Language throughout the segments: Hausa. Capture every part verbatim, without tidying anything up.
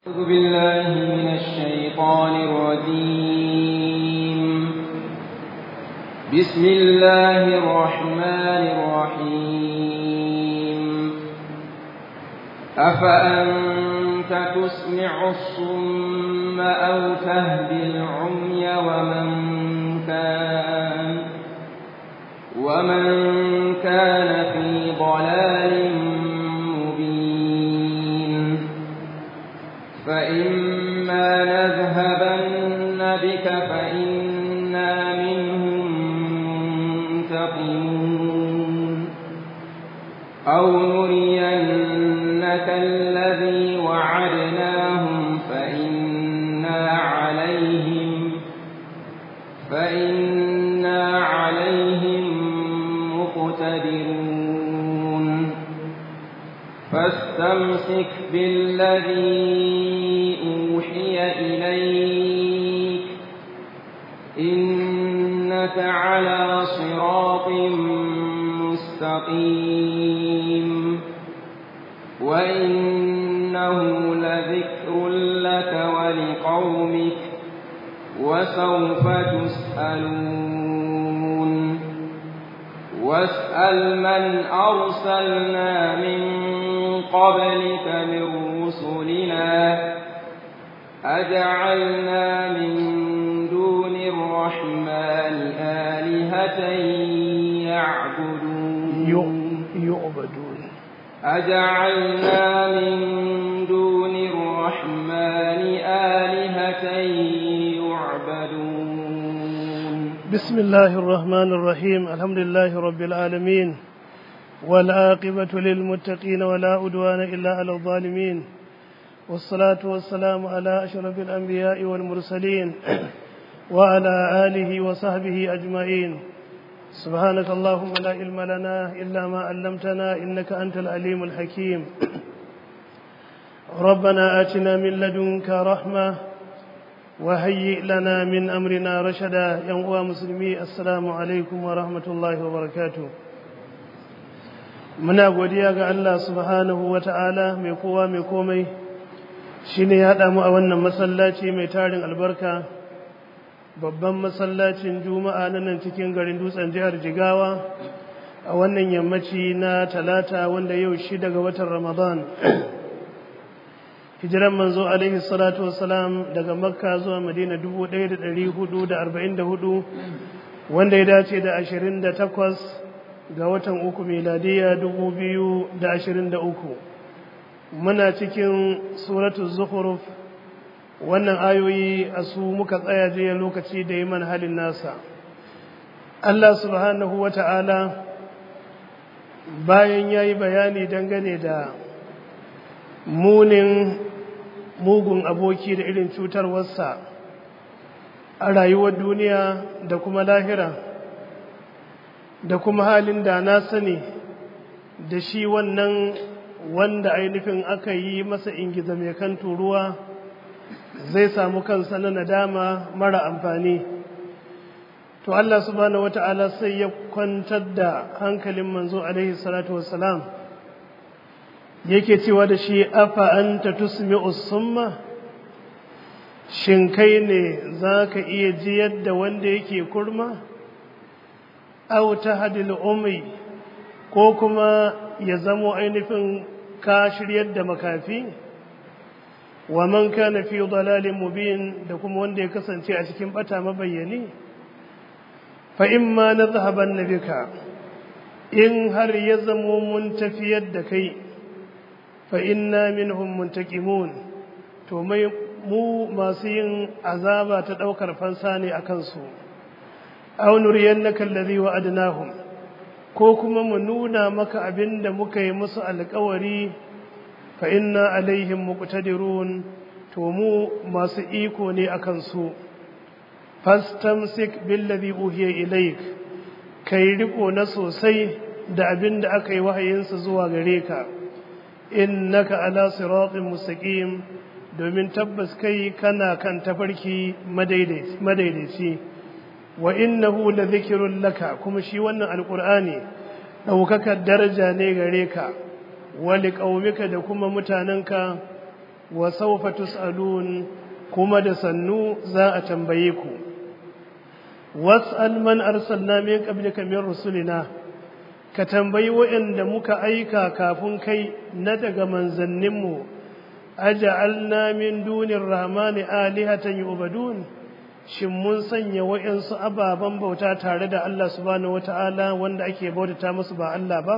أعوذ بالله من الشيطان الرجيم. بسم الله الرحمن الرحيم. أفأنت تسمع الصم أو تهدي العمي ومن كان ومن كان في ضلال فإما نذهبن بك فإنا منهم منتقمون أو نرينك الذي وعدناهم فإنا عليهم فإنا عليهم مقتدرون فاستمسك بالذي أوحي إليك إنك على صراط مستقيم وإنه لذكر لك ولقومك وسوف تسألون واسأل من أرسلنا من قبلك من رسلنا أجعلنا من دون الرحمن آلهة يعبدون يعبدون أجعلنا من دون الرحمن آلهة يعبدون بسم الله الرحمن الرحيم. الحمد لله رب العالمين والعاقبة للمتقين ولا أدوان إلا على الظالمين والصلاة والسلام على أشرف الأنبياء والمرسلين وعلى آله وصحبه أجمعين. سبحانك اللهم لا علم لنا إلا ما علمتنا إنك أنت العليم الحكيم. ربنا آتنا من لدنك رحمة وهيئ لنا من أمرنا رشدا. يا مسلمي السلام عليكم ورحمة الله وبركاته. muna godiya ga Allah subhanahu wa ta'ala mai kowa mai komai shi ne ya haɗa mu a wannan masallaci mai tarin albarka, babban masallacin juma'a na nan cikin garin dutsen jihar Jigawa a wannan yammaci na talata wanda yau shi daga watan Ramadan. Hijiran manzo alaihi salatu wassalam daga Makka zuwa Madina dubu ɗaya da ɗari hudu da arba'in da hudu wanda ya dace da ashirin da takwas ga watan uku miladiya dubu biyu da ashirin da uku. Muna cikin suratul Zukhruf, wannan ayoyi a su muka tsaya jiya lokaci da yi man halin nasa. Allah subhanahu wa ta'ala bayan ya yi bayani dangane da munin mugun aboki da irin cutarwarsa a rayuwar duniya da kuma lahira, da kuma halin da na sani da shi wannan wanda ainihin aka yi masa ingiza mai kan turuwa zai samu kansa na nadama mara amfani. To Allah subhanahu wata'ala sai ya kwantar da hankalin manzo alaihi salatu wassalam yake cewa da shi, afa anta tusmi'u summa, shin kai ne zaka iya jiyar da wanda yake kurma? Aw tahdil ummi, ko kuma ya zamo ainihin ka shiryar da makafi? Wa man kana fi dalalin mubin, da kuma wanda ya kasance a cikin bata mabayyani? Fa imma nadhhaban bika, in har ya zamo mun tafiyar da kai, fa inna minhum muntaqimun, to mai mu masu yin azaba ta daukar fansa ne akan su. aw nuriyannaka alladhi wa'adnahum, ko kuma mu nuna maka abinda muka yi musu alƙawari, fa inna alaihim muqtadirun, to mu masu iko ne akan su. Fastamsik billadhi uhiya ilaik, kai riko na sosai da abinda aka yi wahayinsa zuwa gare ka. Innaka ala siratin mustaqim, domin tabbas kai kana kan tafarki madaidaici. Wa innahu la dhikrun laka, kuma shi wannan alqur'ani daukakar daraja ne gare ka, wa liqaumika da kuma mutananka, wa sawfa tus'alun kuma da sannu za a tambaye ku was'al man arsalna min qablika min rusulina ka tambayi waɗanda muka aika kafin kai na daga manzanninmu aja'alna min dunir rahmani alihatan yu'badun shin mun sanya waɗansu ababen bauta tare da Allah subhanahu wata'ala wanda ake bautata musu ba Allah ba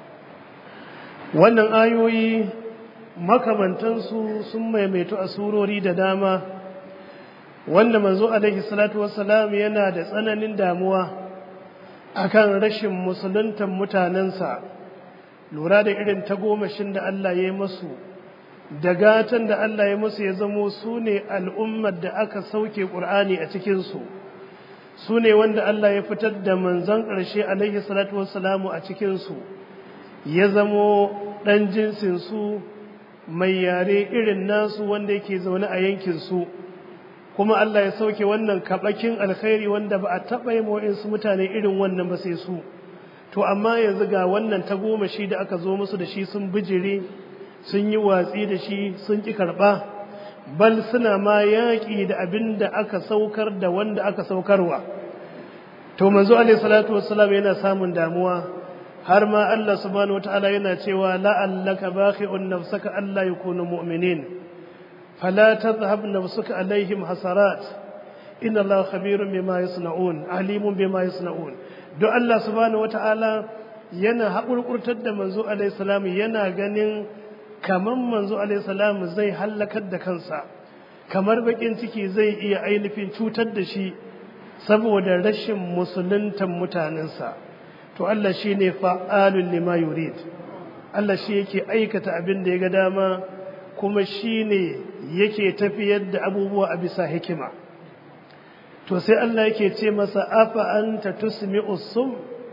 wannan ayoyi makamantansu sun maimaitu a surori da dama wanda manzo alaihi salatu wassalam yana da tsananin damuwa akan rashin musuluntan mutanensa lura da irin tagomashin da Allah ya yi musu da gatan da Allah ya musu ya zamo su ne al'ummar da aka sauke ƙur'ani a cikinsu su ne wanda Allah ya fitar da manzon ƙarshe alaihi salatu wassalamu a cikinsu ya zamo ɗan jinsinsu mai yare irin nasu wanda yake zaune a yankinsu kuma Allah ya sauke wannan kaɓakin alkhairi wanda ba a taɓa yi mawa'insu mutane irin wannan ba sai su to amma yanzu ga wannan tagomashi da aka zo musu da shi sun bijire sun yi watsi da shi sun ƙi karɓa bal suna ma yaƙi da abin da aka saukar da wanda aka saukarwa to manzo alaihi salatu wassalam yana samun damuwa har ma Allah subhanahu wataala yana cewa la'allaka bakhi'un nafsaka alla yakunu mu'minin fala tadhhab nafsuka alaihim hasarat inna Allah khabirun bima yasna'un alimun bima yasna'un don Allah subhanahu wataala yana haƙurƙurtar da manzo alaihi salam yana ganin kamar manzo alaihi salam zai hallakar da kansa kamar bakin ciki zai iya ainihin cutar da shi saboda rashin musuluntan mutanensa to Allah shine fa'alul lima yurid Allah shi yake aikata abin da ya ga dama kuma shine yake tafiyar da abubuwa a bisa hikima to sai Allah yake ce masa afa anta tusmi'us sum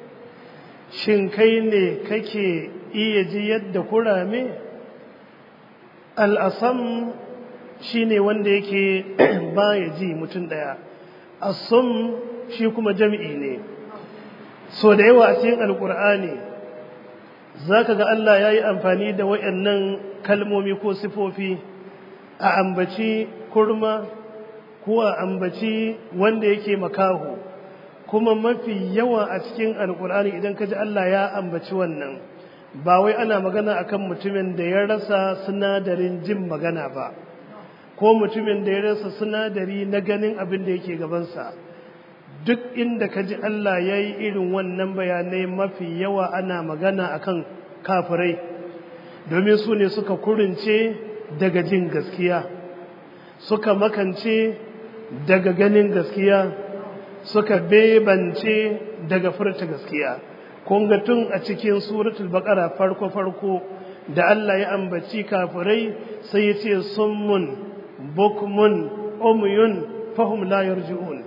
shin kai ne kake iya ji yadda kurame al'asam shi ne wanda yake baya ji mutum ɗaya asum shi kuma jam'i ne so da yawa a cikin alƙur'ani za ka ga Allah ya yi amfani da waɗannan kalmomi ko sifofi a ambaci kurma ko a ambaci wanda yake makaho kuma mafi yawa a cikin alƙur'ani idan ka ji Allah ya ambaci wannan ba wai ana magana akan mutumin da ya rasa sinadarin jin magana ba ko mutumin da ya rasa sinadari na ganin abin da yake gabansa duk inda ka ji Allah ya yi irin wannan bayanai mafi yawa ana magana akan kafirai domin su ne suka kurince daga jin gaskiya suka makance daga ganin gaskiya suka bebance daga furta gaskiya kun ga tun a cikin suratul baqara farko farko da Allah ya ambaci kafirai sai ya ce summun bukmun umyun fahum la yarji'un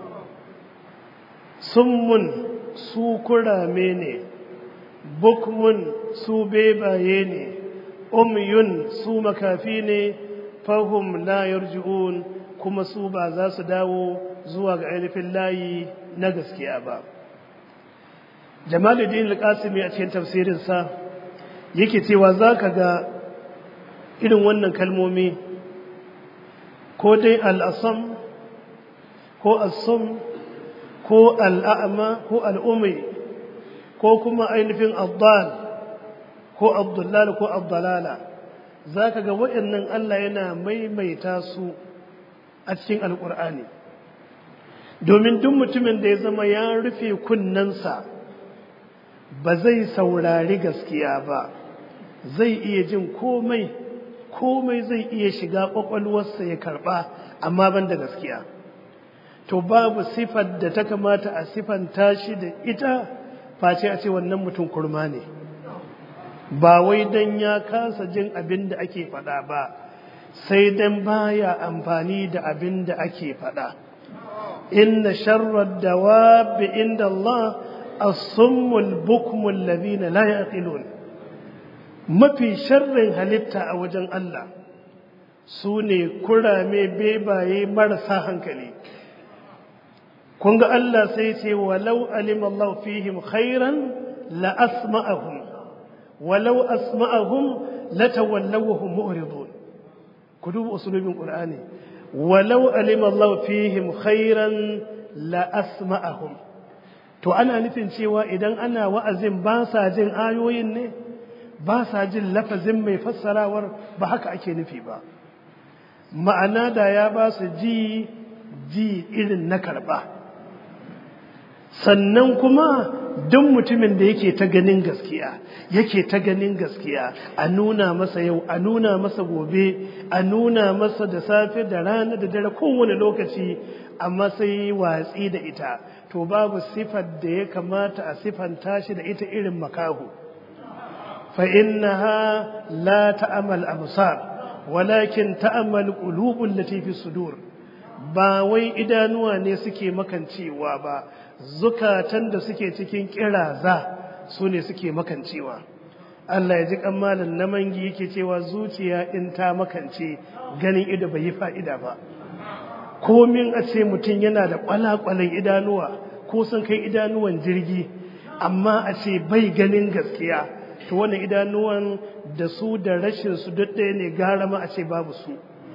summun su kurame ne bukmun su bebaye ne umyun su makafi ne fahum la yarji'un kuma su ba za su dawo zuwa ga ainihin layi na gaskiya ba Jamaluddin al-Qasimi a cikin tafsirinsa yake cewa zaka ga irin wannan kalmomi ko dai al-asam ko as-sum ko al-a'ma ko al-umi ko kuma ainihin ad-dal ko ad-dallal ko ad-dalala zaka ga waɗannan Allah yana maimaita su a cikin alqur'ani domin duk mutumin da ya zama ya rufe kunnensa ba zai saurari gaskiya ba zai iya jin komai komai zai iya shiga kwakwalwarsa ya karba amma ban da gaskiya to babu sifar da ta kamata a sifanta shi da ita face a ce wannan mutum kurma ne ba wai dan ya kasa jin abin da ake faɗa ba sai dan baya amfani da abin da ake faɗa inna sharrad dawabi inda Allah as-summul bukmul ladina la yaqilun mafi sharrin halitta a wajen Allah su ne kurame bebaye marasa hankali kun ga Allah sai ce walau alima Allah fihim khairan la asma'ahum walau asma'ahum la tawallawhum mu'ridun ku duba usulubin Qur'ani walau alima Allah fihim khairan la asma'ahum to ana nufin cewa idan ana wa'azin ba sa jin ayoyin ne ba sa jin lafazin mai fassarawar ba haka ake nufi ba ma'ana da ya ba su ji ji irin na karba sannan kuma duk mutumin da yake ta ganin gaskiya yake ta ganin gaskiya a nuna masa yau a nuna masa gobe a nuna masa da safe da rana da dare kowane lokaci amma sai watsi da ita to babu sifar da ya kamata a sifanta shi da ita irin makahu fa innaha la ta'mal absar walakin ta'mal qulubul lati fi sudur ba wai idanuwa ne suke makancewa ba zukatan da suke cikin kiraza su ne suke makancewa Allah ya ji kammalin namangi yake cewa zuciya in ta makance ganin ido bai yi fa'ida ba komin a ce mutum yana da kwalakwalan idanuwa ko sun kai idanuwan jirgi amma a ce bai ganin gaskiya to wannan idanuwan da su da rashin su duk ɗaya ne gara ma a ce babu su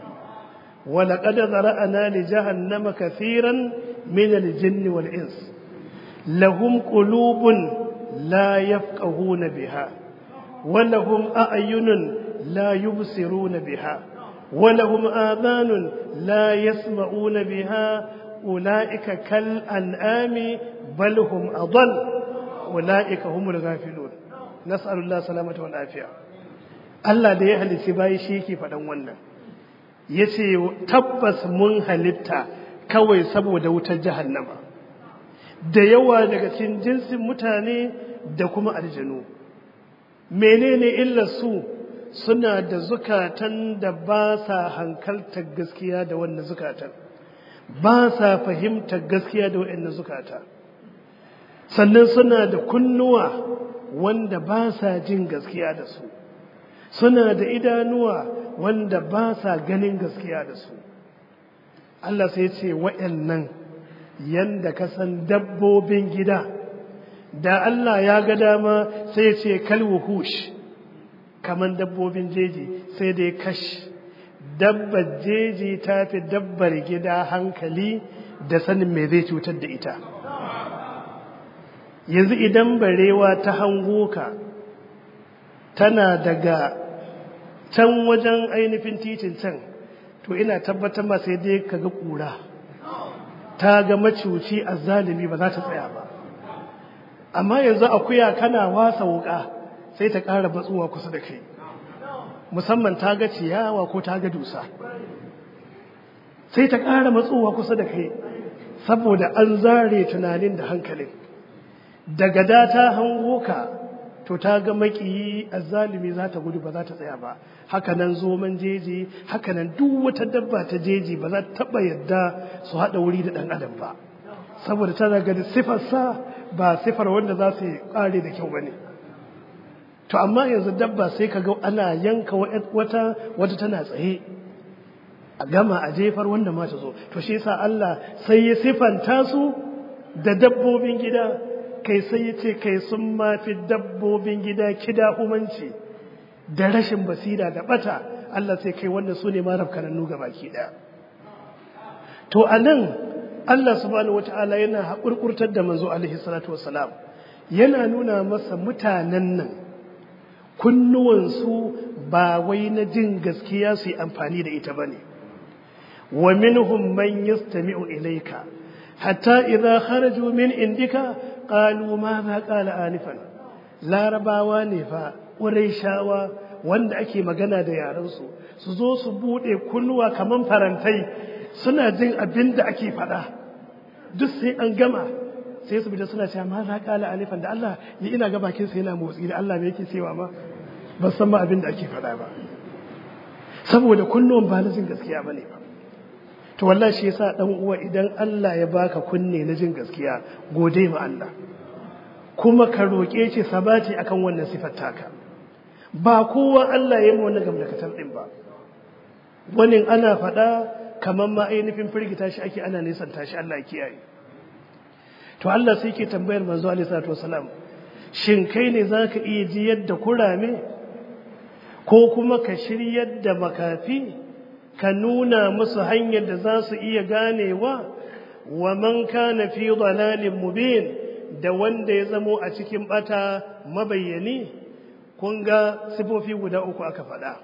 ولقد ذرأنا لجهنم كثيرا من الجن والإنس لهم قلوب لا يفقهون بها ولهم أعين لا يبصرون بها ولهم آذان لا يسمعون بها أولئك كالأنعام بل هم أضل أولئك هم الغافلون نسأل الله سلامة والعافية الله da ya halitta bayi shi yake faɗan wannan yace tabbas mun halitta kawai saboda wutar jahannama da yawa daga cikin jinsin mutane da kuma aljanu menene illar su suna da zukatan da ba sa hankaltar gaskiya da wannan zukatan ba sa fahimtar gaskiya da wannan zukata sannan suna da kunnuwa wanda ba sa jin gaskiya da su suna da idanuwa wanda ba sa ganin gaskiya da su Allah sai ce waɗannan yanda ka san dabbobin gida da Allah ya ga dama sai ce kalwuhush kaman dabbobin jeji sai dai kash dabbar jeji ta fi dabbar gida hankali da sanin me zai cutar da ita yanzu idan barewa ta hango ka tana daga can wajen ainihin titin can to ina tabbatar ma sai dai kaga kura ta ga macuci azzalimi ba za ta tsaya ba amma yanzu akuya kana wasa wuka sai ta ƙara batsuwa kusa da kai musamman ta ga ciyawa ko ta ga dusa sai ta ƙara matsuwa kusa da kai saboda an zare tunanin da hankalin daga da ta hango ka to ta ga makiyi azzalimi za ta gudu ba za ta tsaya ba hakanan zoman jeji hakanan duk wata dabba ta jeji ba za ta taba yadda su hada wuri da dan adam ba saboda tana ga sifar sa ba sifar wanda za su kare da kyau bane to amma yanzu dabba sai kaga ana yanka wata wata tana tsaye a gama a jefar wanda ma ta zo to shi yasa Allah sai ya sifanta su da dabbobin gida kai sai ya ce kai sun mafi dabbobin gida kida humanci da rashin basira da bata Allah sai kai wanda su ne marab kanannu ga baki daya to anan Allah subhanahu wataala yana haƙurƙurtar da manzo alaihi salatu wassalam yana nuna masa mutanen nan kunnuwansu ba wai na jin gaskiya su yi amfani da ita bane wa minhum man yastami'u ilayka hatta idza kharaju min indika qalu ma za qala anifan larabawa ne fa shawa wanda ake magana da yaran su su zo su bude kunnuwa kaman farantai suna jin abin da ake faɗa duk sai an gama sai su bida suna cewa ma za qala anifan da Allah ni ina ga bakin sa yana motsi da Allah me yake cewa ma ba san ma abin da ake faɗa ba saboda kunnuwan ba na jin gaskiya bane ba to wallahi shi yasa dan uwa idan Allah ya baka kunne na jin gaskiya gode ma Allah kuma ka roke shi sabati akan wannan sifar taka ba kowa Allah ya yi wannan gamdakatar din ba wani ana faɗa kaman ma ainihin firgita shi ake ana nisan tashi Allah ya kiyaye to Allah sai yake tambayar manzo alaihi salatu wasalam shin kai ne zaka iya ji yadda kurame ko kuma ka shiryar da makafi ka nuna musu hanyar da za su iya ganewa wa man kana fi dalalin mubin da wanda ya zamo a cikin bata mabayyani. Kun ga sifofi guda uku aka faɗa.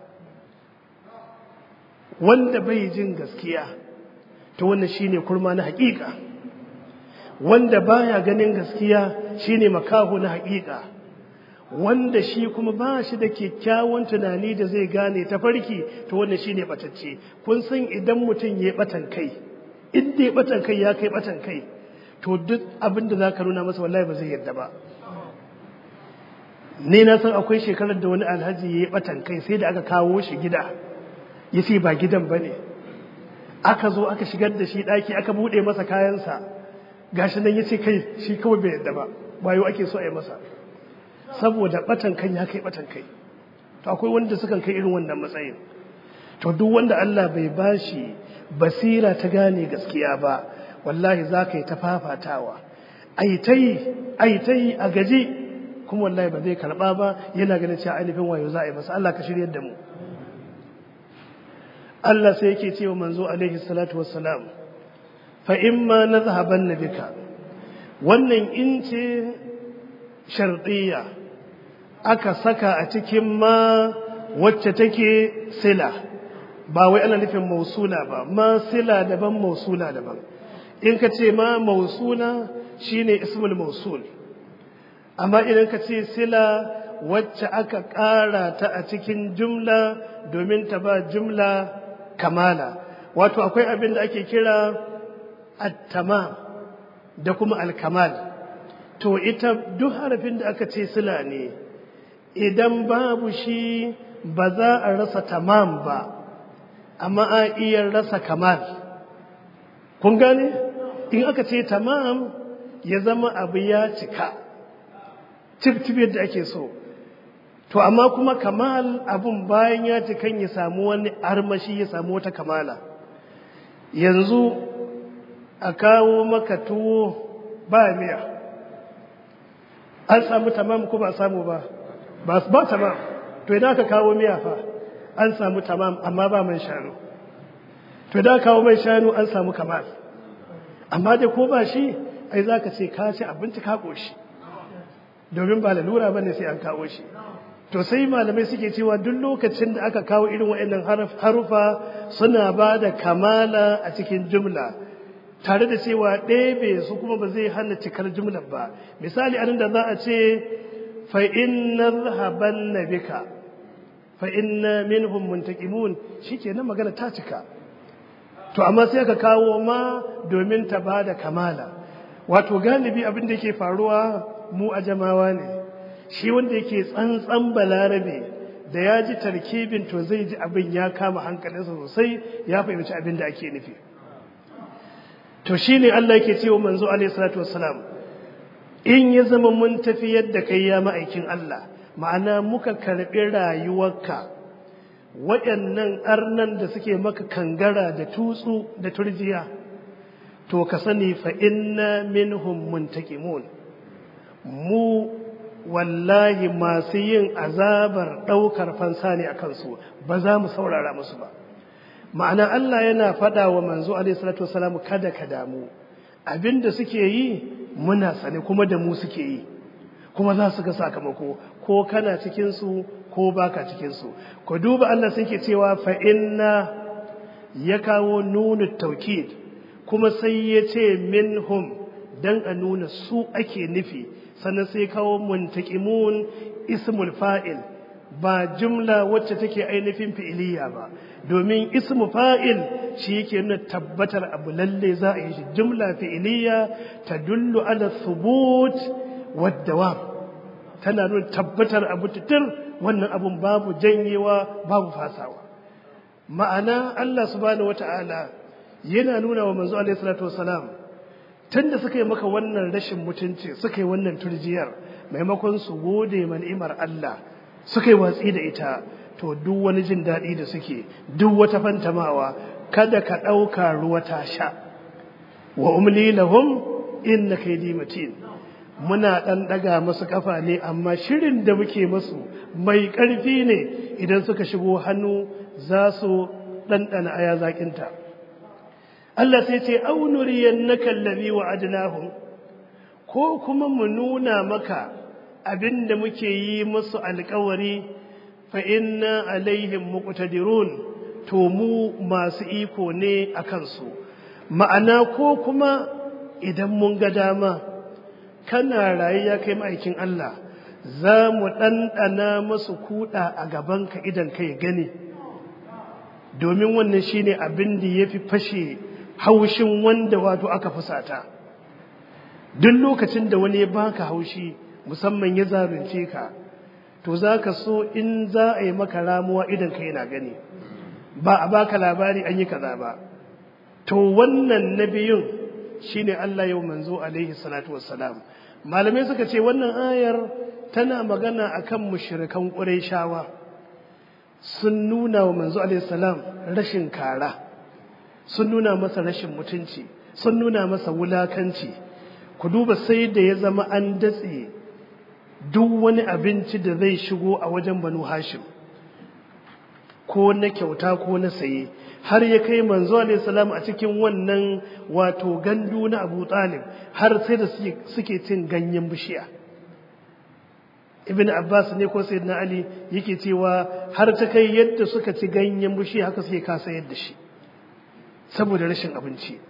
Wanda bai jin gaskiya to wannan shine kurma na haƙiƙa, wanda baya ganin gaskiya shine makaho na haƙiƙa, wanda shi kuma ba shi da kyakkyawan tunani da zai gane ta farki to wannan shine batacce. Kun san idan mutum ya batan kai, inda ya batan kai ya kai batan kai, to duk abin da zaka nuna masa wallahi ba zai yarda ba. Ni na san akwai shekarar da wani alhaji ya yi batan kai sai da aka kawo shi gida, ya ce ba gidan ba ne. Aka zo aka shigar da shi ɗaki aka buɗe masa kayansa, gashi nan ya ce kai shi kawai bai yarda ba, bayo ake so a yi masa, saboda batan kan ya kai batan kai. To akwai wanda sukan kai irin wannan matsayin. To duk wanda Allah bai bashi basira ta gane gaskiya ba, wallahi za ka yi ta fafatawa, ai ta yi ai ta yi a gaji, kuma wallahi ba zai karɓa ba, yana ganin cewa ainihin wayo za a yi masa. Allah ka shiryar da mu. Allah sai yake cewa manzo alaihi salatu wassalam, fa imma nadhhabanna bika, wannan in ce shartiyya aka saka a cikin ma wacce take sila, ba wai ana nufin mausula ba, ma sila daban mausula daban. In ka ce ma mausula shine ismul mausul, amma idan ka ce sila wacce aka ƙara ta a cikin jumla domin ta ba jumla kamala, wato akwai abin da ake kira at-tamam da kuma al-kamal. To ita duk harafin da aka ce sila ne, idan babu shi ba za a rasa tamam ba, amma a iya rasa kamal. Kun gane? In aka ce tamam ya zama abu ya cika, cif-cif yadda ake so. To amma kuma kamal abun bayan ya cikan ya samu wani armashi, ya samu wata kamala. Yanzu a kawo maka tuwo ba miya, an samu tamam ko ba samu ba? Ba ba tamam. To idan aka kawo miya fa an samu tamam amma ba man shanu. To idan aka kawo mai shanu an samu kamal. Amma dai ko ba shi ai zaka ce ka ci abinci ka koshi, domin ba lalura bane sai an kawo shi. To sai malamai suke cewa duk lokacin da aka kawo irin waɗannan harufa suna ba da kamala a cikin jumla, tare da cewa ɗebe su kuma ba zai hana cikar jumlar ba. Misali anan da za a ce fa inna dhahabanna bika fa inna minhum muntaqimun, shikenan magana ta cika. To amma sai aka kawo ma domin ta ba da kamala. Wato galibi abin da yake faruwa mu a jamawa ne, shi wanda yake tsantsan balarabe da ya ji tarkibin to zai ji abin ya kama hankalinsa sosai, ya fahimci abin da ake nufi. To shi ne Allah yake cewa manzo alaihi salatu wassalam, in ya zama mun tafi yadda kai ya ma'aikin Allah, ma'ana muka karɓi rayuwarka, waɗannan arnan da suke maka kangara da tutsu da turjiya, to ka sani fa inna minhum muntaqimun, mu wallahi masu yin azabar ɗaukar fansa ne a kansu, ba za mu saurara musu ba. Ma'ana Allah yana faɗa wa manzo alaihi salatu wasalam, kada ka damu, abinda suke yi muna sane kuma da mu suke yi, kuma za su ga sakamako, ko kana cikin su ko baka cikin su. Ku duba Allah sai ke cewa fa inna, ya kawo nunu taukid, kuma sai ya ce minhum dan a nuna su ake nufi, sannan sai kawo muntaqimun ismul fa'il, ba jumla wacce take ainihin fi'iliya ba, domin ismu fa'il shi yake nuna tabbatar abu lalle za a yi shi. Jumla fi'iliya tadullu ala thubut wad dawam, tana nuna tabbatar abu titir, wannan abun babu janyewa babu fasawa. Ma'ana Allah subhanahu wata'ala yana nuna wa manzo alaihi salatu wasalam, tunda suka yi maka wannan rashin mutunci, suka yi wannan turjiyar, maimakon su gode ma ni'imar Allah suka yi watsi da ita, to duk wani jin daɗi da suke, duk wata fantamawa, kada ka ɗauka ruwa ta sha. Wa umli lahum inna kaydi matin, muna ɗan ɗaga masu kafa ne, amma shirin da muke masu mai ƙarfi ne. Idan suka shigo hannu za su ɗanɗana aya zaƙinta. Allah sai ce au nuriyannaka allazi wa'adnahum, ko kuma mu nuna maka abinda muke yi musu alƙawari, fa inna alaihim muqtadirun, to mu masu iko ne a kansu. Ma'ana ko kuma idan mun ga dama kana raye ya kai ma'aikin Allah, za mu ɗanɗana masu kuɗa a gabanka idan kai gani, domin wannan shine abin da ya fi fashe haushin wanda wato aka fusata. Duk lokacin da wani ya baka haushi musamman ya zalunce ka, to za ka so in za a yi maka ramuwa idan kai na gani, ba a baka labari an yi kaza ba. To wannan na biyun shine Allah yau manzo alaihi salatu wassalam. Malamai suka ce wannan ayar tana magana akan mushrikan Qurayshawa, sun nuna wa manzo alaihi salam rashin kara, sun nuna masa rashin mutunci, sun nuna masa wulakanci. Ku duba sai da ya zama an datse duk wani abinci da zai shigo a wajen Banu Hashim, ko na kyauta ko na saye, har ya kai manzo alaihi salam a cikin wannan wato gandu na Abu Talib, har sai da suke cin ganyen bishiya. Ibn Abbas ne ko Sayyidina Ali yake cewa har ta kai yadda suka ci ganyen bishiya haka suke kasa yadda shi saboda rashin abinci.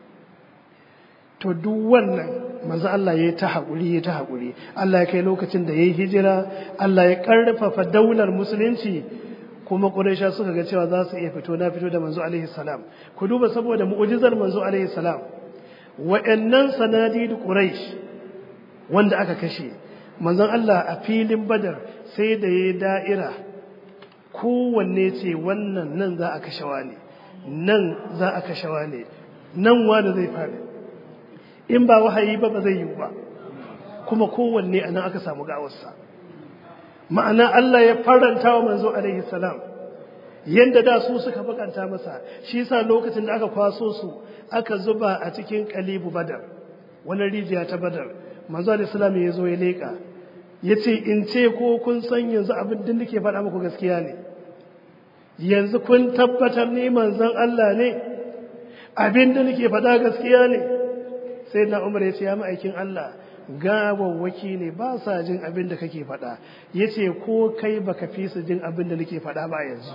To duk wannan manzo Allah ya ta haƙuri ya ta haƙuri. Allah ya kai lokacin da yayi hijira, Allah ya karfafa daular musulunci, kuma Quraysha suka ga cewa za su iya fito na fito da manzo alaihi salam. Ku duba saboda mu'jizar manzo alaihi salam, wa'annan sanadid Quraysh wanda aka kashe, manzon Allah a filin Badar sai da yayi da'ira, kowanne ce wannan nan za a kashe wani, nan za a kashe wani, nan wani zai fara. In ba wahayi ba ba zai yi ba, kuma kowanne anan aka samu gawarsa. Ma'ana Allah ya faranta wa manzo alaihi salam yanda da su suka bakanta masa. Shi yasa lokacin da aka kwaso su aka zuba a cikin Qalibu Badar, wani rijiya ta Badar, manzo alaihi salam ya zo ya leka, yace in ce ko kun san yanzu abin da nake faɗa muku gaskiya ne, yanzu kun tabbatar ni manzon Allah ne, abin da nake faɗa gaskiya ne. Sai na Umar ya ce ya ma'aikin Allah, gawawwaki ne ba sa jin abin da kake faɗa. Ya ce ko kai baka fi su jin abin da nake faɗa ba yanzu.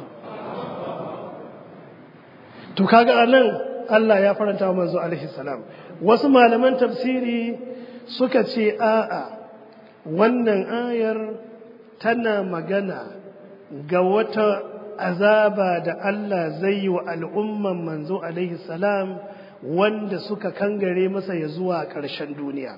To kaga anan Allah ya faranta wa manzo alaihi salam. Wasu malaman tafsiri suka ce a'a, wannan ayar tana magana ga wata azaba da Allah zai yi wa al'umman manzo alaihi salam wanda suka kangare masa ya zuwa ƙarshen duniya.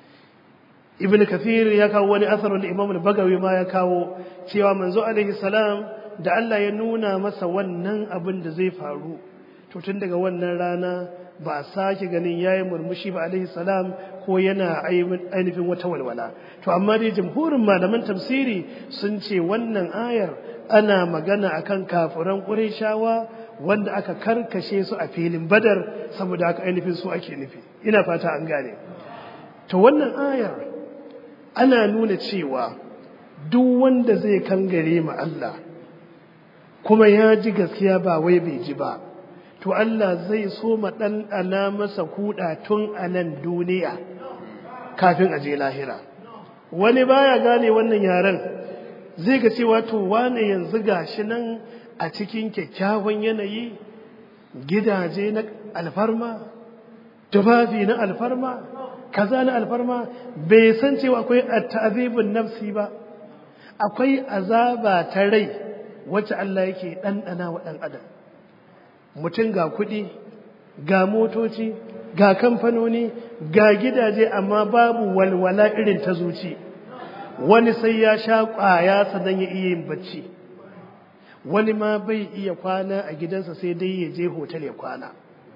Ibn Kathir ya kawo wani asarun da Imam al-Bagawi ma ya kawo cewa manzo alaihi salam da Allah ya nuna masa wannan abin da zai faru, to tun daga wannan rana ba a sake ganin yayi murmushi ba alaihi salam ko yana ainihin wata walwala. To amma dai jamhurin malaman tafsiri sun ce wannan ayar ana magana akan kafiran Qurayshawa wanda aka karkashe su a filin Badar, saboda haka ainihin su ake nufi. Ina fata an gane. To wannan ayar ana nuna cewa duk wanda zai kangare ma Allah kuma ya ji gaskiya ba wai bai ji ba, to Allah zai so ma ɗanɗana masa kuɗa tun a nan duniya kafin a je lahira. Wani baya gane wannan yaren, zai ga cewa to wane yanzu gashi nan a cikin kyakkyawan yanayi, gidaje na alfarma, tufafi na alfarma, kaza na alfarma, bai san cewa akwai ta'azibun nafsi ba, akwai azaba ta rai wacce Allah yake ɗanɗana wa ɗan adam. Mutum ga kuɗi, ga motoci, ga kamfanoni, ga gidaje, amma babu walwala irin ta zuci. Wani sai ya sha ƙwaya sannan ya iya yin bacci, wani ma bai iya kwana a gidansa sai dai ya je hotel ya kwana.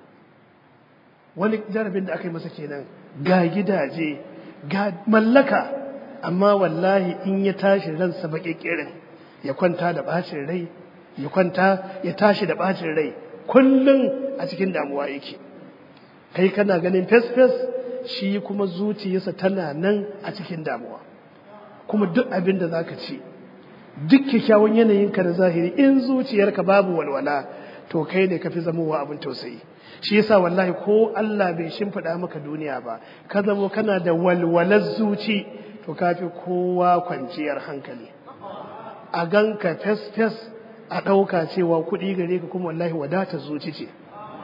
Wani jarabin da aka yi masa kenan, ga gidaje, ga mallaka, amma wallahi in ya tashi ransa baƙiƙirin, ya kwanta da ɓacin rai, ya kwanta ya tashi da ɓacin rai, kullum a cikin damuwa yake. Kai kana ganin fes-fes, shi kuma zuciyarsa tana nan a cikin damuwa. Kuma duk abin da za ka ci, duk kyakkyawan yanayinka na zahiri, in zuciyarka babu walwala, to kai ne kafi zamowa abin tausayi. Shi yasa wallahi ko Allah bai shimfiɗa maka duniya ba ka zamo kana da walwalar zuci to kafi kowa kwanciyar hankali. A ganka fes fes a ɗauka cewa kuɗi gare ka kuma wallahi wadatar zuci ce.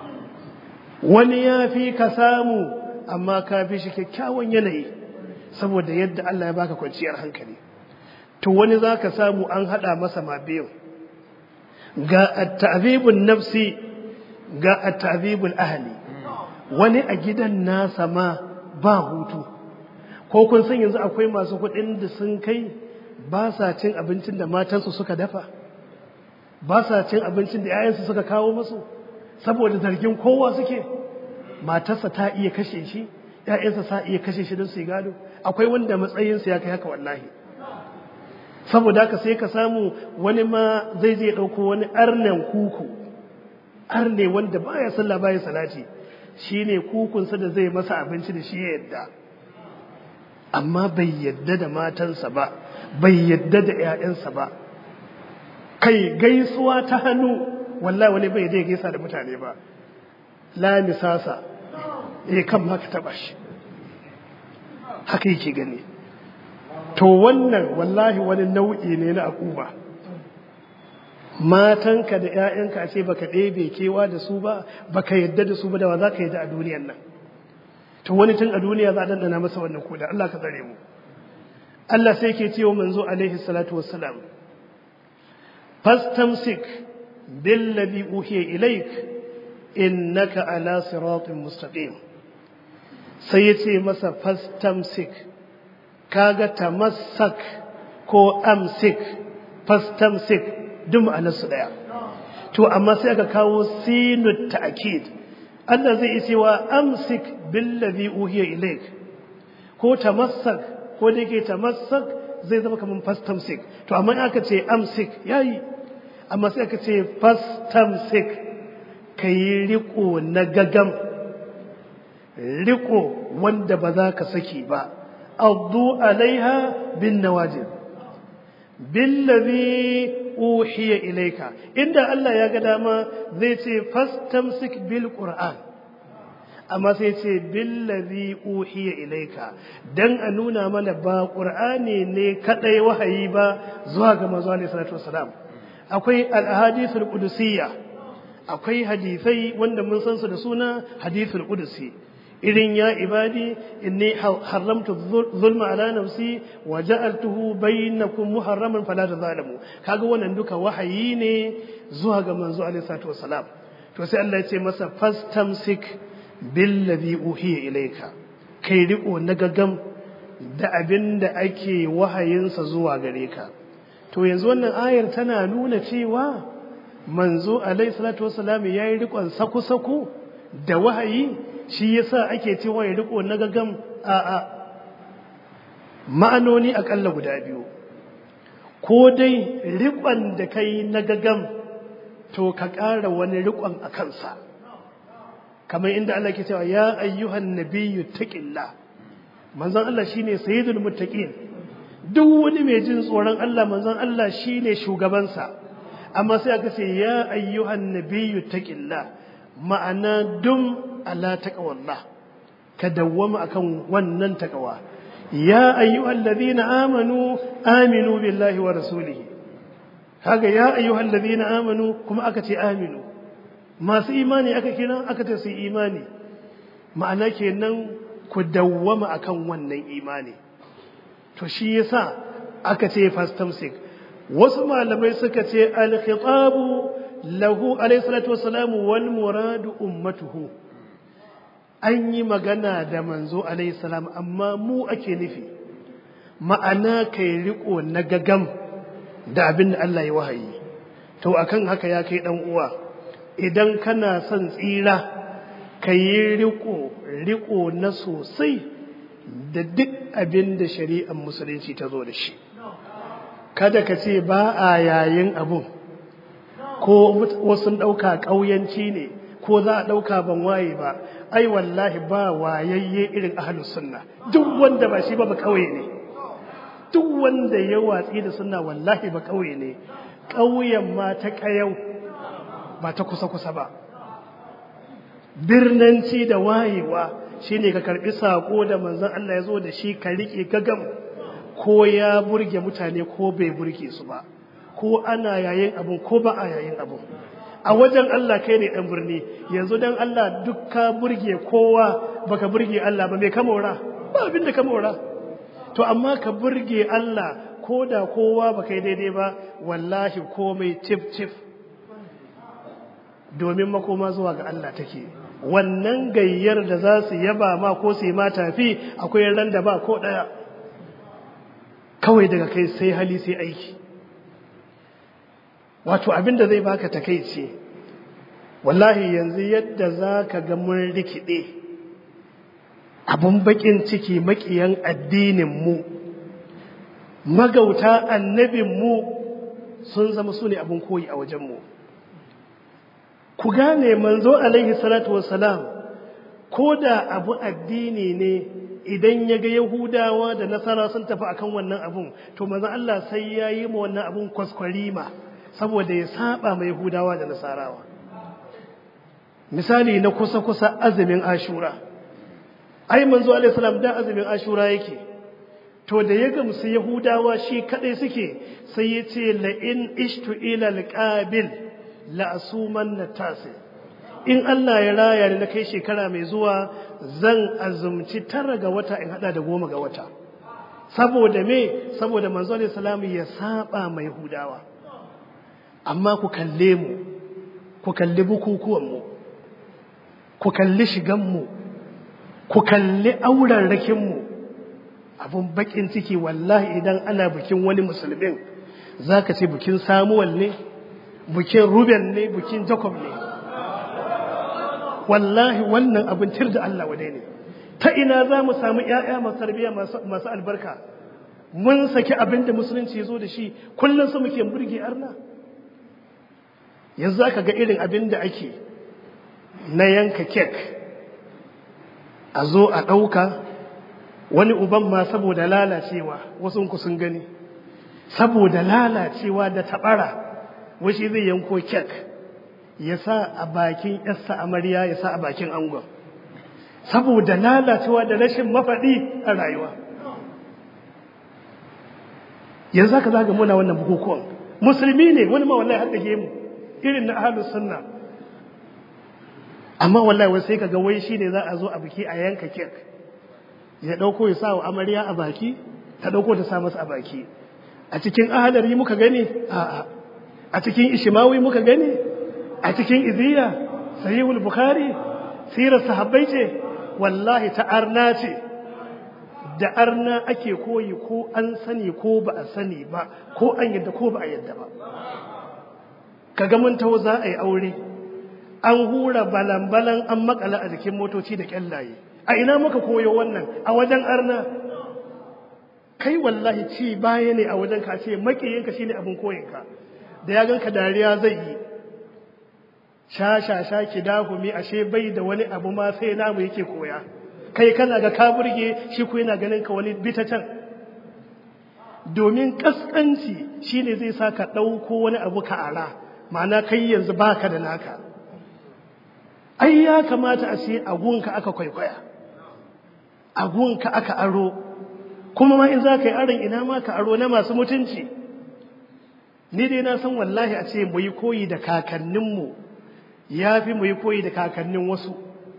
Wani ya fi ka samu amma ka fi shi kyakkyawan yanayi saboda yadda Allah ya baka kwanciyar hankali. To wani za ka samu an haɗa masa ma biyu, ga at-ta'dhibun nafsi ga at-ta'dhibul ahli. Wani a gidan nasa ma ba hutu. Ko kun san yanzu akwai masu kuɗin da sun kai ba sa cin abincin da matansu suka dafa, ba sa cin abincin da 'ya'yansu suka kawo musu saboda zargin kowa suke. Matarsa ta iya kashe shi, 'ya'yansa sa iya kashe shi don su yi gado. Akwai wanda matsayinsa ya kai haka wallahi. Saboda haka sai ka samu wani ma zai je ɗauko wani arnen kuku, arne wanda baya sallah baya salati, shine kukunsa da zai masa abinci da shi ya yadda. Amma bai yadda da matansa ba, bai yadda da 'ya'yansa ba. Kai gaisuwa ta hannu wallahi wani bai dai gaisa da mutane ba. La misasa eh kan ma ka taba shi, haka yake gani. To wannan wallahi wani nau'i ne na akuba. Matanka da 'ya'yanka a ce baka ɗebe kewa da su ba, baka yadda da su ba, da wa za ka yadda a duniyan nan? To wani tun a duniya za a dandana masa wannan koda. Allah ka tsare mu. Allah sai ke cewa manzo alaihi salatu wassalam, fastamsik billadhi uhiya ilaik innaka ala siratin mustaqim. Sai ya ce masa fastamsik, kaga tamassak ko amsik, fastamsik duk ma'anarsu ɗaya. To amma sai aka kawo sinut ta'kid. Allah zai yi cewa amsik billadhi uhiya ilaik, ko tamassak ko da yake tamassak zai zama kamar fastamsik. To amma in aka ce amsik yayi, amma sai aka ce fastamsik, kayi riko na gagam, riko wanda ba za ka saki ba. Addu alaiha bin nawajib billadhi uhiya ilaika. Inda Allah ya ga dama zai ce fastamsik bil qur'an, amma sai ce billadhi uhiya ilaika, dan a nuna mana ba qur'ani ne kadai wahayi ba zuwa ga manzo alaihi salatu wassalam. Akwai al-ahadithul qudusiyya, akwai hadisai wanda mun san su da suna hadithul qudusi, irin ya ibadi inni haramtu zulma ala nafsi wa ja'altuhu bainakum muharraman fala tazalamu. Kaga wannan duka wahayi ne zuwa ga manzo alaihi salatu wassalam. To sai Allah ya ce masa fastamsik billadhi uhiya ilayka, kai riko na gagam da abinda ake wahayinsa zuwa gare ka. To yanzu wannan ayar tana nuna cewa manzo alaihi salatu wassalam yayi rikon saku-saku da wahayi, shi yasa ake cewa ya riko na gagam. A'a, ma'anoni akalla guda biyu. Ko dai rikon da kai na gagam to ka ƙara wani rikon a kansa, kamar inda Allah ke cewa ya ayyuhan nabiyyu taqillah. Manzon Allah shine sayyidul muttaqin. Duk wani mai jin tsoron Allah manzon Allah shine shugabansa. Amma sai aka ce ya ayyuhan nabiyyu taqillah, ma'ana dum ala taqwallah, ka dawwama akan wannan taqwa. Ya ayyuhal ladina amanu aminu billahi wa rasulihi. Kaga ya ayyuhal ladina amanu kuma aka ce aminu. Masu imani aka kira aka ce su imani, ma'ana kenan ku dawwama akan wannan imani. To shi yasa aka ce fastamsik. Wasu malamai suka ce al-khitabu lahu alayhi salatu wassalam wal muradu ummatuhu. An yi magana da manzo alayhi salam amma mu ake nufi, ma'ana kai riko na gagam da abin da Allah ya wahayi. To akan haka ya kai dan uwa, idan kana son tsira ka yi riko riko na sosai da duk abin da shari'ar musulunci ta zo da shi. Kada ka ce ba a yayin abun, ko wasu ɗauka ƙauyanci ne, ko za a ɗauka ban waye ba. Ai wallahi ba wayayye irin ahlus sunna. Duk wanda ba shi ba ba ƙauye ne. Duk wanda ya watsi da sunna wallahi ba ƙauye ne. Ƙauyen ma ta ƙayau. ba ta kusa-kusa ba. Birnanci da wayewa shine ka karbi sako da manzon Allah ya zo da shi ka rike gagam, ko ya burge mutane ko bai burge su ba, ko ana yayin abun ko ba a yayin abun. A wajen Allah kai ne dan birni, yanzu dan Allah duk ka burge kowa baka burge Allah ba, me ka mora? Ba abin da ka mora. To amma ka burge Allah ko da kowa baka yi daidai ba, wallahi komai tif tif, domin makoma zuwa ga Allah take. Wannan gayyar da za su yaba ma ko su yi ma tafi, akwai ran da ba ko ɗaya, kawai daga kai sai hali sai aiki. Wato abin da zai baka takaici, wallahi yanzu yadda za ka ga mun rikide, abun bakin ciki makiyan addininmu, magauta annabinmu sun zama su ne abun koyi a wajenmu. Ku gane manzo alaihi salatu wassalam, ko da abu addini ne, idan ya ga Yahudawa da Nasara sun tafi akan wannan abun, to manzo Allah sai ya yi ma wannan abun kwaskwarima saboda ya saba ma Yahudawa da Nasarawa. Misali na kusa-kusa azumin Ashura. Ai manzo alaihi salam da azumin Ashura yake. To da ya gamsu Yahudawa shi kadai suke, sai ya ce la in ishtu ila alqabil la asuman natasi. In Allah ya raya ni na kai shekara mai zuwa, zan azumci tara ga wata in hada da goma ga wata. Saboda me? Saboda manzo alaihi salam ya saba ma Yahudawa. Amma ku kalle mu, ku kalli bukukuwanmu, ku kalli shiganmu, ku kalli aurarrakinmu. Abun bakin ciki wallahi idan ana bikin wani musulmin, za ka ce bikin Samuel ne, bikin Ruben ne, bikin Jacob ne. Wallahi wannan abin tir da Allah wadai ne. Ta ina za mu samu ‘ya'ya masu tarbiyya masu albarka? Mun saki abin da musulunci ya zo da shi, kullum su muke burge arna. Yanzu aka ga irin abin da ake na yanka kek, a zo a ɗauka, wani uban ma saboda lalacewa, wasu ku sun gani, saboda lalacewa da taɓara, washi zai yanko kek, ya sa a bakin ‘yarsa amarya, ya sa a bakin angon, saboda lalacewa da rashin mafaɗi a rayuwa. Yanzu aka zaga muna wannan bukukuwan, musulmi ne, wani ma wallahi har da gemu irin na ahlus sunna, amma wallahi wai sai kaga wai shine za a zo a biki a yanka kek, ya dauko ya sa wa amarya a baki, ta dauko ta sa masa a baki. A cikin ahadari muka gani? A'a. A cikin ishmawi muka gani? A cikin iziya, sahihul bukhari, sirar sahabbai ce? Wallahi ta arna ce. Da arna ake koyi, ko an sani ko ba a sani ba, ko an yadda ko ba a yadda ba. Kaga mun taho za a yi aure, an hura balan-balan an makala a jikin motoci da kyallaye. A ina muka koyo wannan? A wajen arna. Kai wallahi ci baya ne a wajen ka, ce makiyinka shine abin koyinka. Da ya ganka dariya zai yi. Sha sha sha ki dahumi, ashe bai da wani abu ma sai namu yake koya. Kai kana ga ka burge, shi ko yana ganin ka wani bitatan. Domin kaskanci shine zai sa ka ɗauko wani abu ka ara, ma'ana kai yanzu baka da naka. Ai ya kamata a ce agunka aka kwaikwaya, agunka aka aro, kuma ma in za ka yi aron ina ma ka aro na masu mutunci. Ni dai na san wallahi a ce mu yi koyi da kakanninmu ya fi mu yi koyi da kakannin wasu,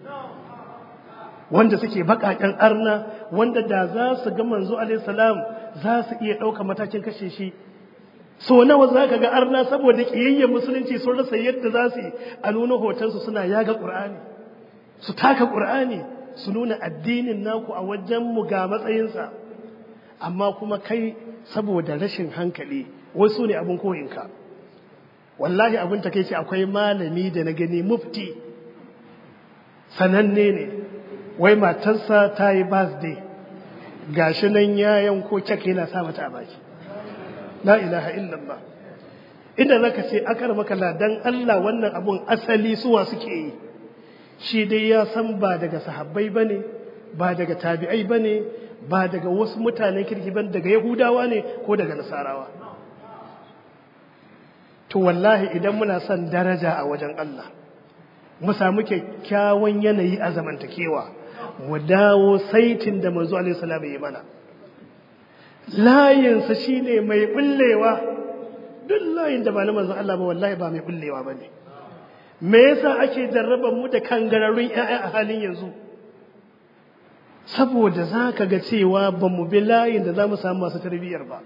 wanda suke baƙaƙen arna, wanda da za su ga manzo alaihi salam za su iya ɗauka matakin kashe shi. So nawa za ka ga arna saboda ƙiyayyar musulunci sun rasa yadda za su yi, a nuna hotonsu suna yaga ƙur'ani, su taka ƙur'ani, su nuna addinin naku a wajenmu ga matsayinsa. Amma kuma kai saboda rashin hankali, wasu ne abin koyinka. Wallahi abin ta kai ce akwai malami da na gani mufti, sananne ne, wai matarsa ta yi birthday, gashi nan ya yanko kek yana sa mata a baki. La ilaha illallah. Inda zaka ce akar maka ladan Allah wannan abun asali suwa suke yi, shi dai ya san ba daga sahabbai bane, ba daga tabi'ai bane, ba daga wasu mutanen kirki bane, daga Yahudawa ne ko daga Nasarawa. to wallahi idan muna son daraja a wajen Allah mu samu kyakkyawan yanayi a zamantakewa mu dawo saitin da manzo alaihi salam ya mana layinsa shine mai bullewa duk layin da ba na manzo Allah ba wallahi ba mai bullewa bane me yasa ake jarraban mu da kangararrun ƴaƴa a halin yanzu saboda zaka ga cewa ba mu bi layin da zamu samu masu tarbiyyar ba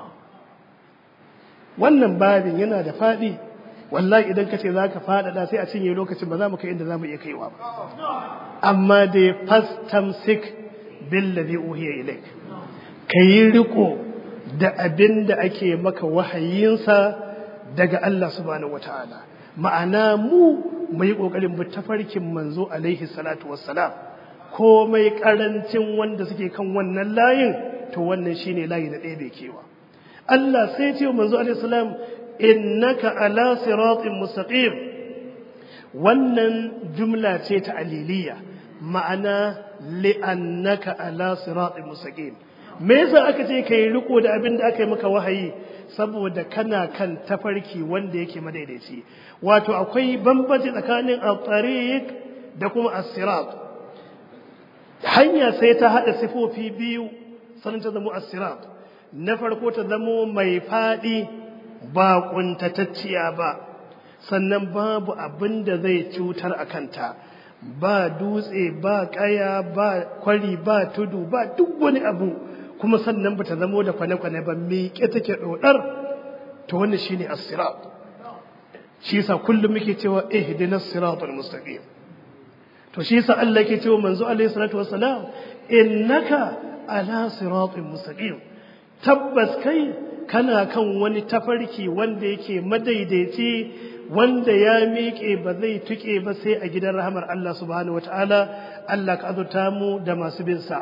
wannan babin yana da fadi wallahi idan kace zaka fadada sai a cinye lokacin ba za mu kai inda zamu iya kaiwa ba amma dai fastamsik billazi uhiya ilaik kayi riko da abin da ake maka wahayinsa daga Allah subhanahu wataala ma'ana mu mu yi kokarin mu tafarkin manzo alaihi salatu wassalam komai karancin wanda suke kan wannan layin to wannan shine layi na ɗaya bai kewa Allah sai ce manzo alaihi salam innaka ala siratin mustaqim wannan jumla ce ta aliliya ma'ana li'annaka ala siratin mustaqim me yasa aka ce kai riko da abin da aka yi maka wahayi saboda kana kan tafarki wanda yake madaidaici wato akwai bambanci tsakanin at-tariq da kuma as-sirat hanya sai ta hada sifofi biyu sanin ta zama as-sirat na farko ta zama mai fadi ba kuntatacciya ba sannan babu abin da zai cutar a kanta ba dutse ba kaya ba kwari ba tudu ba duk wani abu kuma sannan bata zamo da kwane-kwane ba miƙe take dodar to wannan shine as-sirat shi yasa kullum muke cewa ihdinas siratal mustaqim to shi yasa Allah yake cewa manzo alaihi salatu wassalam innaka ala siratal mustaqim tabbas kai kana kan wani tafarki wanda yake madaidaici wanda ya miƙe ba zai tuke ba sai a gidan rahamar Allah subhanahu wataala Allah ka azurta mu da masu bin sa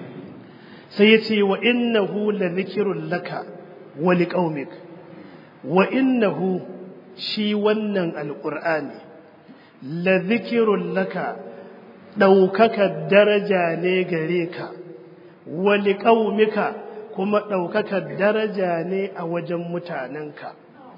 sai yace wa innahu la dhikrun laka wa liqaumik wa innahu shi wannan alqur'ani la dhikrun laka daukaka daraja ne gare ka wa liqaumika kuma daukaka daraja ne a wajen mutanenka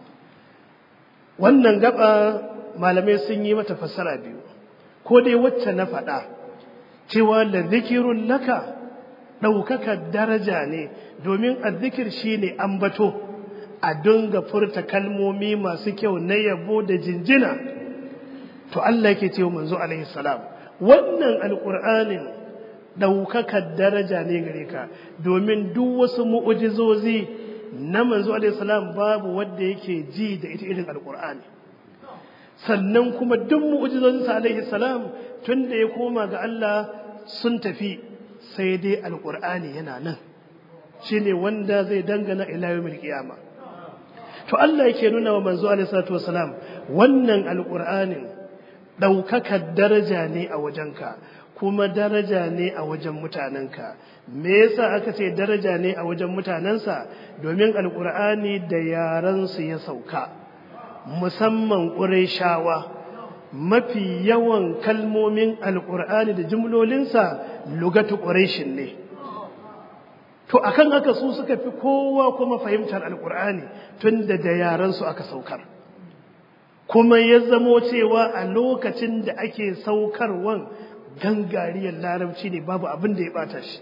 wannan gaba malamai sun yi mata fassara biyu ko dai wacce na faɗa cewa la dhikrun laka ɗaukaka daraja ne domin azzikir shi ne ambato a dinga furta kalmomi masu kyau na yabo da jinjina to Allah yake cewa manzo alaihi salam wannan alƙur'anin ɗaukaka daraja ne gare ka domin duk wasu mu'ujizozi na manzo alaihi salam babu wanda yake ji da ita irin alƙur'ani sannan kuma duk mu'ujizozinsa alaihi salam tun da ya koma ga Allah sun tafi sai dai alƙur'ani yana nan shi ne wanda zai dangana ilayoyin kiyama to Allah yake nuna wa manzo alaihi salatu wasalam wannan alƙur'anin ɗaukakar daraja ne a wajenka kuma daraja ne a wajen mutanenka me yasa aka ce daraja ne a wajen mutanensa domin alƙur'ani da yaransu ya sauka musamman ƙurayshawa mafi yawan kalmomin alƙur'ani da jumlolinsa lugatu ƙurayshin ne to akan haka su suka fi kowa kuma fahimtar alƙur'ani tunda da yaransu aka saukar kuma ya zamo cewa a lokacin da ake saukarwan gangariyar larabci ne babu abin da ya bata shi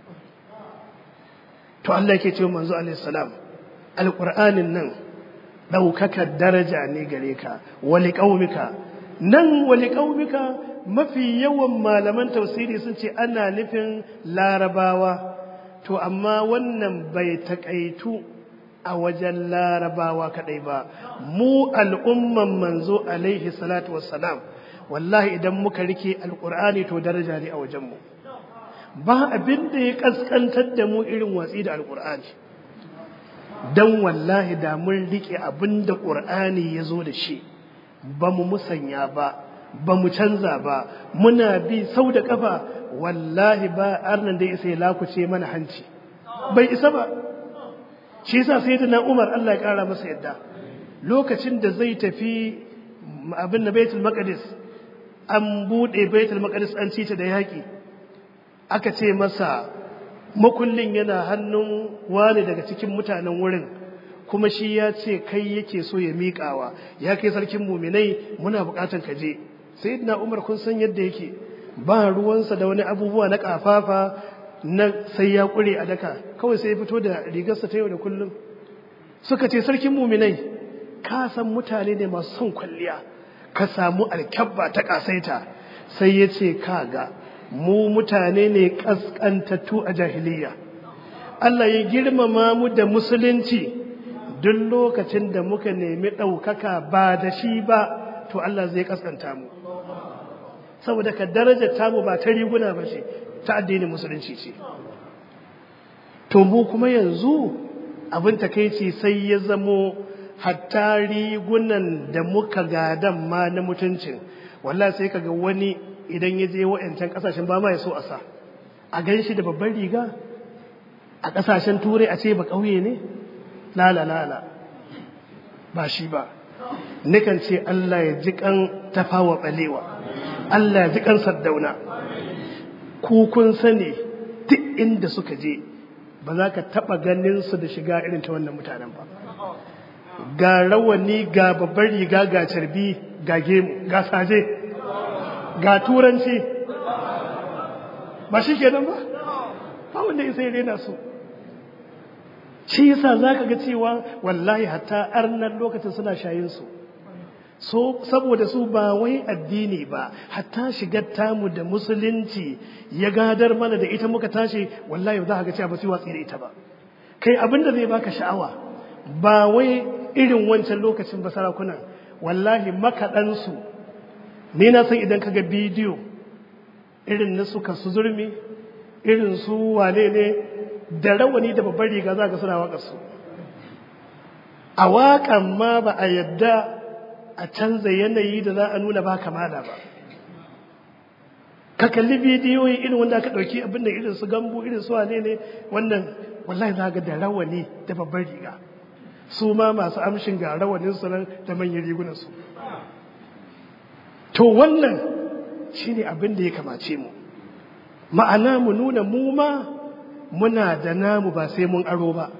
to Allah yake cewa manzo alaihi salam alƙur'anin nan ɗaukakar daraja ne gare ka wali ƙaumika nan wali ƙaumika mafi yawan malaman tafsiri sun ce ana nufin larabawa to amma wannan bai taƙaitu a wajen larabawa kaɗai ba mu al'umman manzo alaihi salatu wassalam wallahi idan muka rike alƙur'ani to daraja ne a wajenmu ba abin da ya ƙasƙantar da mu irin watsi da alƙur'ani don wallahi da mun rike abin da ƙur'ani ya zo da shi ba mu musanya ba ba mu canza ba muna bi sau da ƙafa wallahi ba arnan da isa ya lakuce mana hanci bai isa ba shi yasa sai na Umar Allah ya ƙara masa yadda lokacin da zai tafi abin da Baitul Maqdis an buɗe Baitul Maqdis an ci ta da yaƙi aka ce masa makullin yana hannun wani daga cikin mutanen wurin kuma shi ya ce kai yake so ya miƙawa, ya kai sarkin muminai muna buƙatar ka je. Sayyidina Umar kun san yadda yake, ba ruwansa da wani abubuwa na ƙafafa na sai ya ƙure a daka, kawai sai ya fito da rigarsa ta yau da kullum. Suka ce sarkin muminai ka san mutane ne masu son kwalliya, ka samu alkyabba ta ƙasaita. Sai ya ce kaga mu mutane ne ƙasƙantattu a jahiliya, Allah ya girmama mu da musulunci. Duk lokacin da muka nemi ɗaukaka ba da shi ba, to Allah zai ƙasƙanta mu, saboda ka darajar tamu ba ta riguna ba ce, ta addinin musulunci ce. To mu kuma yanzu abin takeici sai ya zamo hatta rigunan da muka gadan ma na mutuncin, wallahi sai kaga wani idan ya je wa'ancan kasashen ba ma ya so a sa, a gan shi da babban riga a kasashen turai a ce ba ƙauye ne. Lala lala ba shi ba. Nikan ce Allah ya ji kan Tafawa Balewa, Allah ya ji kan Sardauna. Ku kun sani duk inda suka je ba za ka taɓa ganin su da shiga irin ta wannan mutanen ba. Ga rawani, ga babbar riga, ga carbi, ga gemu, ga saje, ga turanci, ba shi kenan ba? Ba wanda isa ya rena su. Shi yasa za ka ga cewa wallahi hatta arnan lokacin suna shayinsu. So, saboda su ba wai addini ba, hatta shigar tamu da musulunci ya gadar mana da ita muka tashi, wallahi za ka ga cewa ba su watsi da ita ba. Kai abin da zai baka sha'awa ba wai irin wancan lokacin ba sarakunan, wallahi makaɗansu, ni na san idan ka ga bidiyo irin na suka su zurmi, irin su wane ne, da rawani da babbar riga za ka suna waƙarsu. A waƙan ma ba a yadda a canza yanayi da za a nuna ba kamala ba. Ka kalli bidiyoyi irin wanda aka ɗauki abin da irin su gambu, irin su wane ne, wannan wallahi za ga da rawani da babbar riga. Su ma masu amshin ga rawanin su nan da manyan rigunansu. To wannan shine abin da ya kamace mu. Ma'ana mu nuna mu ma muna da namu ba sai mun aro ba.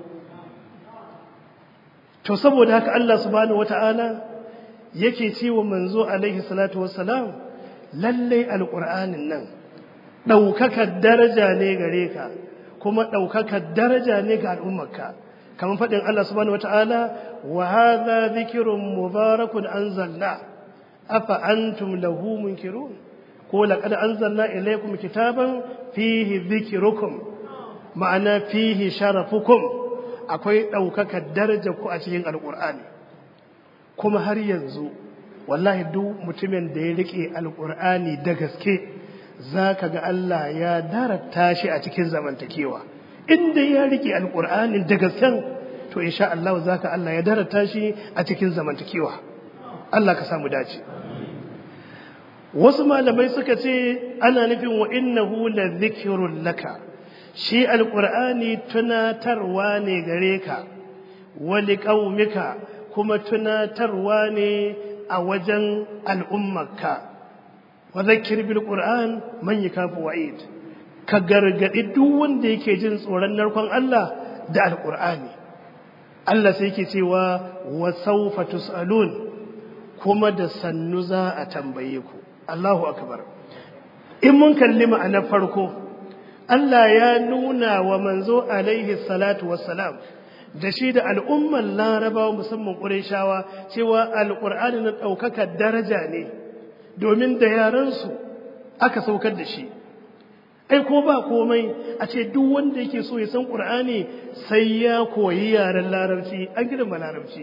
To saboda haka Allah subhanahu wata'ala yake cewa manzo alaihi salatu wassalam, lallai alqur'anin nan ɗaukakar daraja ne gare ka, kuma ɗaukakar daraja ne ga al'ummarka. Kamar faɗin Allah subhanahu wata'ala, wa hadha dhikrun mubarakun anzalna afa antum lahu munkirun, ko laqad anzalna ilaykum kitaban fihi dhikrukum, ma'ana fihi sharafukum, akwai ɗaukakar darajar ku a cikin alƙur'ani. Kuma har yanzu wallahi duk mutumin da ya riƙe alƙur'ani da gaske, za ka ga Allah ya darata shi a cikin zamantakewa. Inda ya riƙe alƙur'anin da gasken, to insha Allah za ka Allah ya darata shi a cikin zamantakewa. Allah ka samu dace. Wasu malamai suka ce ana nufin wa innahu la dhikrun laka, shi alƙur'ani tunatarwa ne gare ka, wa liqaumika, kuma tunatarwa ne a wajen al'ummarka. Wa zakkir bil qur'an man yakafu wa'id, ka gargadi duk wanda yake jin tsoron narkon Allah da alƙur'ani. Allah sai yake cewa wa sawfa tus'alun, kuma da sannu za a tambaye ku. Allahu akbar. In mun kalli ma'anar farko, Allah ya nuna wa manzo alaihi salatu wassalam da shi da al'ummar larabawa musamman ƙurayshawa cewa alƙur'ani na ɗaukakar daraja ne, domin da yarensu aka saukar da shi. Ai ko ba komai a ce duk wanda yake so ya san ƙur'ani sai ya koyi yaren larabci, an girma larabci.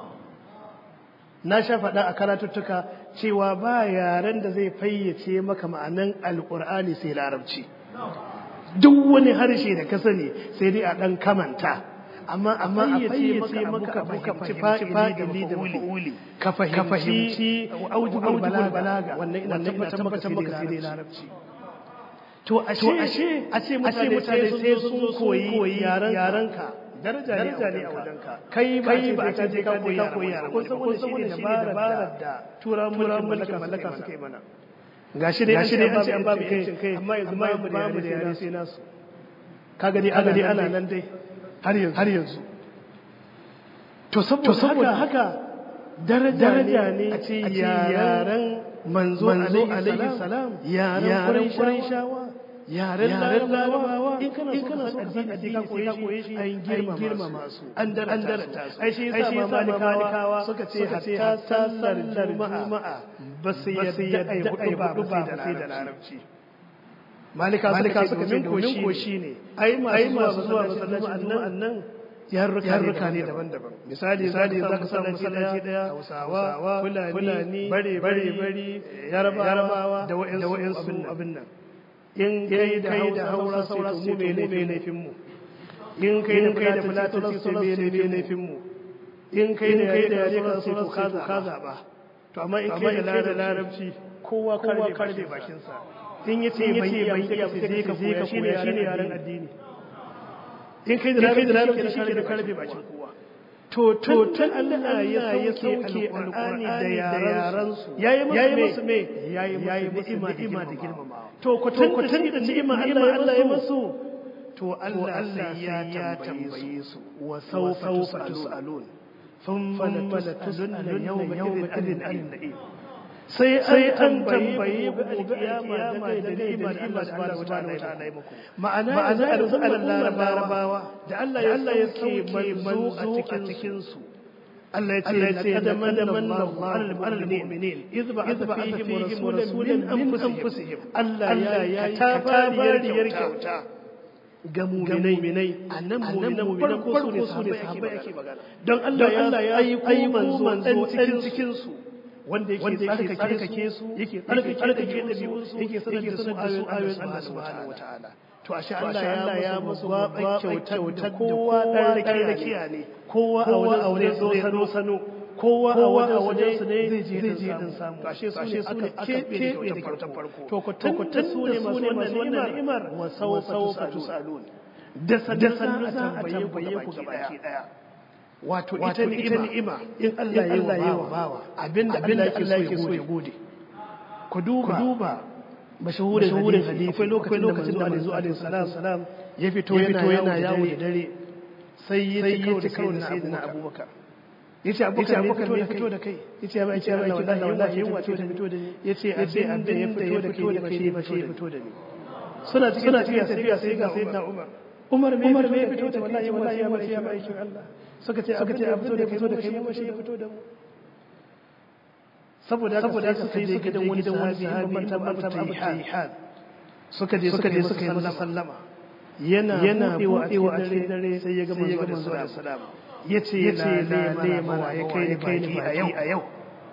Na sha faɗa a karatuttuka cewa ba yaren da zai fayyace maka ma'anan alƙur'ani sai larabci. Duk wani harshe da ka sani sai dai a ɗan kamanta, amma amma a fayyace maka abu ka fahimci fa'ili da maf'uli, ka fahimci aujubul balaga, wannan ina tabbatar maka sai dai larabci. To ashe a ce mutane sai sun koyi yarenka, daraja ne a wajenka. Kai ba a ce ka koyi yarenka, kun san wani shi ne dabarar da turawan mulkin mallaka suka yi mana. Gashi dai an ce an babu kai, amma yanzu ma babu da yare sai nasu. Kaga dai ana nan dai har yanzu. to saboda haka daraja ne a ce yaren manzo alaihi salam yaren Qurayshawa yaren larabawa in kana so ka san addini sai ka koye shi an girmama su an darata su ai shi yasa malikawa suka ce hatta sallar juma'a ba su yadda ai hudu ba sai da larabci malika suka ce domin koshi ne ai masu zuwa masallaci annan yarruka ne daban-daban misali misali za ka samu masallaci daya hausawa fulani bare bare bare yarabawa da wa'ansu abin nan in kai da kai da haura saura su me ne laifin mu in kai da kai da fulani su me ne laifin mu in kai da kai da yare su ko kaza kaza ba to amma in kai da larabci kowa karbe karbe bakin sa in yace bai bai iya sai ka koya shine shine yaren addini in kai da larabci shi ke da karbe bakin kowa to to tun Allah ya sauke alqur'ani da yaran su yayi musu me yayi musu ni'ima da girmamawa to ko tun da ni'ima Allah ya musu to Allah ya tambaye su wa sawfa tusalun thumma latusalun yawma idhin an-na'im sai an tambaye ku alkiyama da ni'ima da Allah subhanahu wataala ya muku ma'ana ma'ana al'ummar larabawa da Allah ya ke manzo a cikin su Allah ya ce laqad manna Allahu 'alal mu'minin idh ba'atha fihim rasulan min anfusihim Allah ya tabariyar kyauta ga mu'minai annan mu'minan farko su ne sahabbai ake magana don Allah ya ayi manzo cikin su wanda yake tsarkake su yake tsarkake dabi'unsu yake sanar da su ayoyin Allah subhanahu wataala to ashe Allah ya musu ba kyautar kowa dan rakiya ne kowa a wani aure zo sano sano kowa a wani wajen su ne zai je din samu to ashe su ne aka kebe da kyautar farko to ko tun su ne masu wannan ni'imar wa sawfa tusalun da sannu za a tambaye ku gabaki daya wato ita ni'ima in Allah ya yi wa bawa abinda Allah yake so ya gode ku duba mashahurin hadisi akwai lokacin da manzo alaihi salam ya fito yana yawo da dare sai ya ci karo da sayyidina Abubakar yace Abubakar ne fito da kai yace ba yace ba wallahi wallahi yawa ce ta fito da ni yace abin da ya fito da kai ba shi ba shi fito da ni suna cikin tafiya sai ga sayyidina Umar Umar me Umar me fito da wallahi wallahi ya mace ya ba aikin Allah suka ce suka ce a fito da fito da kai mu shi ya fito da mu saboda saboda suka je gidan wani dan wani sahabi manta manta Abu Tayhan suka je suka je suka yi masa sallama yana yana buɗewa a cikin dare sai ya ga manzo sallallahu alaihi wasallam yace yace la mana ya kai ni kai ni a yau a yau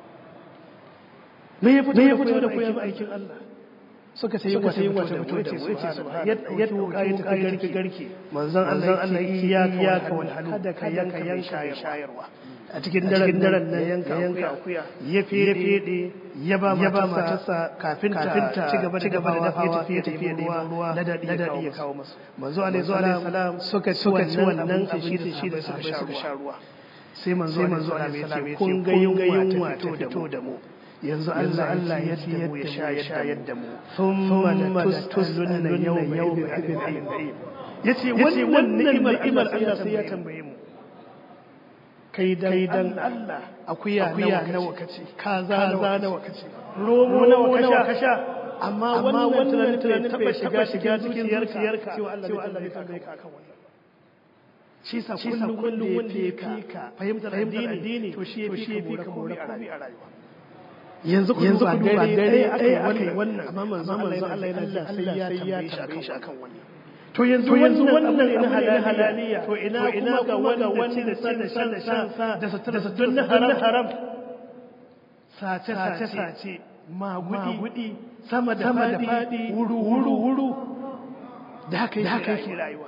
me ya fito da ku ya aikin Allah suka ce yin wata wata fito da mu yace subhanahu ya tuka ya tuka garke garke manzon Allah Allah ya ka wal halu kada ka yanka yanka shayarwa a cikin daren daren nan yanka yanka akuya ya fede ya ba matarsa kafin ta ci gaba da dafawa ya tafi ya tafi da ruwa na dadi ya kawo masa manzo alaihi salam suka ci wannan abin da shi da suka sha ruwa sai manzo alaihi salam ya ce kun ga yunwa ta fito da mu yanzu Allah Allah ya ce mu ya shayar da mu thumma tuslunna yawma yawma idin ayyim yace wannan ni'imar Allah sai ya tambaye mu kai dan Allah akuya nawa kace kaza nawa kace romo nawa kasha amma wannan tunanin taba shiga shiga cikin zuciyarka cewa Allah ya tambaye ka akan wannan shi sa kullum wanda ya fika fahimtar addini to shi ya fika more a rayuwa yanzu yanzu ku duba dare akai wannan amma manzo Allah yana da sai ya tambaye shi akan wannan to yanzu yanzu wannan ina halaliya to ina ina ga wanda wanda san san san da sutura sutura haram haram sace sace sace magudi sama da fadi wuru wuru wuru da haka yake rayuwa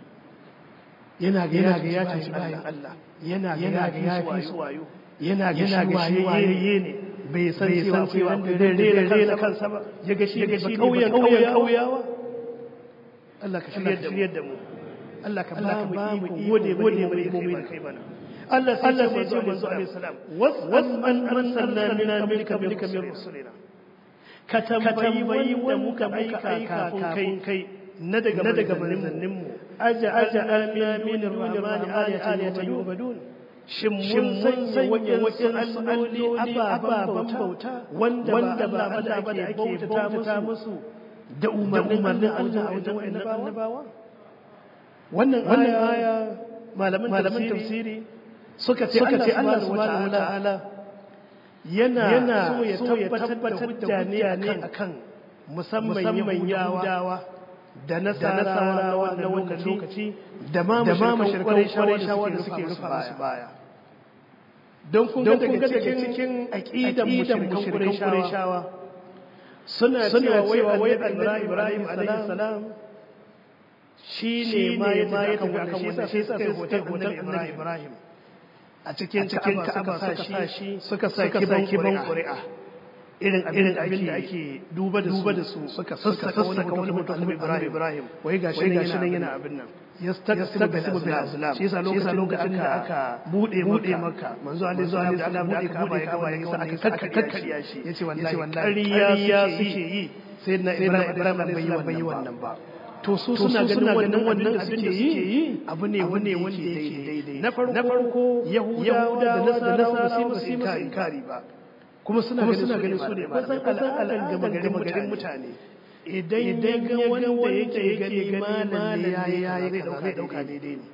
yana ga yana ga ya tashi bayan Allah yana ga ya fi su wayo yana ga shi waye ne bai san cewa da rera kansa ba ya ga shi ba kauyen kauyawa Allah ka shiryar da mu Allah ka ba mu iko gode gode mu da kai bana Allah sai ya ce manzo alaihi salam wasman arsalna min qablika min rusulina ka tambayi wanda muka aika kafin kai na daga na daga manzannin mu aja aja min min rahmani ayatan yubadun shin mun sanya wajen alloli ababen bauta wanda ba Allah ba da ake bauta musu da umarnin Allah a wajen annabawa wannan aya malaman tafsiri suka ce Allah subhanahu wa ta'ala yana so ya tabbatar da hujja ne akan musamman Yahudawa da Nasarawa na wannan lokaci da ma mashirkan Qurayshawa da suke rufa musu baya don kun ga daga cikin aqidan mushrikan Qurayshawa suna cewa wai annabi Ibrahim alaihi salam shine ma ya tafi akan wannan shi sai suka hoton annabi Ibrahim a cikin Ka'aba suka shi suka sa kiban Qur'a irin abin da ake duba da su suka sassaka wani mutum annabi Ibrahim wai gashi nan yana abin nan yastaqsimu bil azlam shi yasa lokacin da aka bude bude maka manzo alaihi salam da aka bude Ka'aba ya gaba ya aka kakkariya shi yace wallahi ƙarya suke yi sayyidina Ibrahim bai yi wannan ba to su suna ganin wannan abin da suke yi abu ne wanda yake daidai na farko Yahudawa da Nasarawa ba su inkari ba kuma suna ganin su ne ba san al'adan ga magarin mutane idan ga wanda yake gani malam ne yayi yayi dauka daidai ne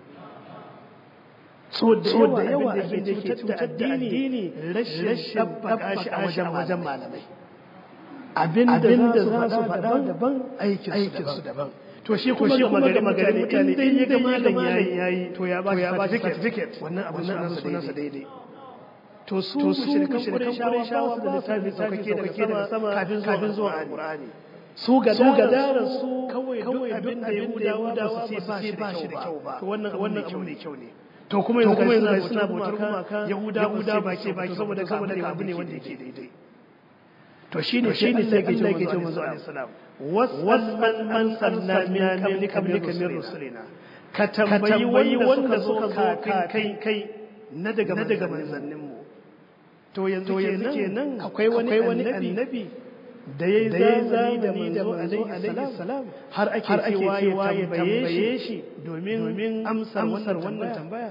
so da yawa abin da yake cutar da addini rashin tabbata shi a wajen wajen malamai abin da za su faɗa daban aikin su daban to shi kuma ga magarin mutane in dai ya ga malam yayi to ya ba shi certificate wannan abin sunansa daidai to su mushrikan Qurayshawa da littafi saukake daga sama kafin zuwa Qur'ani su ga daren su kawai duk abin da Yahudawa da su ce ba shi da kyau ba to wannan wannan abu ne kyau ne to kuma yanzu kuma yanzu suna bautar gumaka Yahudawa ba ce ba saboda saboda abu ne wanda yake daidai to shine shine sai ke cewa ke cewa manzo alaihi salam wasman man sanna min qablika min rusulina ka tambayi wanda suka zo kai kai na daga manzannin mu to yanzu kenan akwai wani annabi da ya yi zamani da manzo alaihi salam har ake cewa ya tambaye shi domin amsar wannan tambaya